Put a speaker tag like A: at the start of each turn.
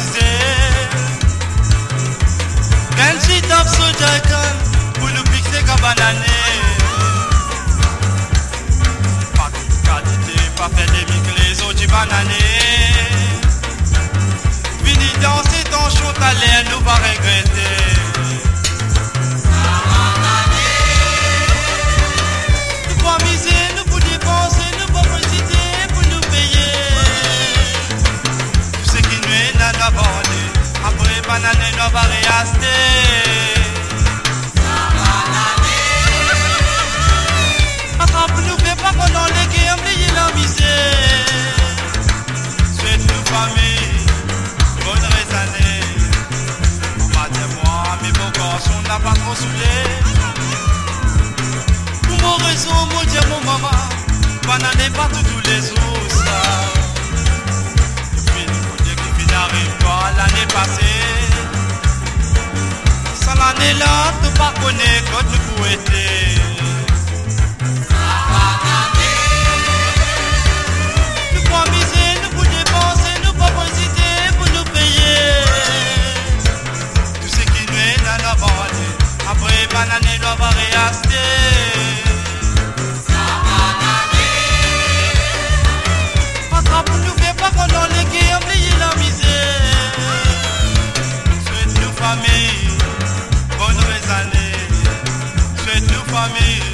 A: baptisé. Quand j'y tape sur Jacan, pour nous fixer qu'à bananer. Pas de qualité, pas fait des mics, les autres du bananer. Fini danser ton chant à l'air, nous va regretter. Nous pour miser, nous pour dépenser, nous pour profiter, pour nous payer. Tout ce qui nous est n'a pas vendu, après banane nous va réaster. Attrape nous, fais pas qu'on en les qui oublié la misère. Souhaite-nous famille, bonne année. Maman et moi, mes beaux garçons n'a pas trop saoulé. Pour mon raison, mon Dieu, mon maman, banane partout tous les jours, ça. Depuis le côté qui finit arrive toi l'année passée. Sans l'année là, tu pas connaître quand nous pouvons être. Nous pour miser, nous pour dépenser, nous pour profiter, pour nous payer. Tout ce qui nous est dans la vente, après banane doit va réaster. Attrape nous, fais pas qu'on dans les qui oublié la misère. Souhaite nous famille, bonne année. Souhaite nous famille.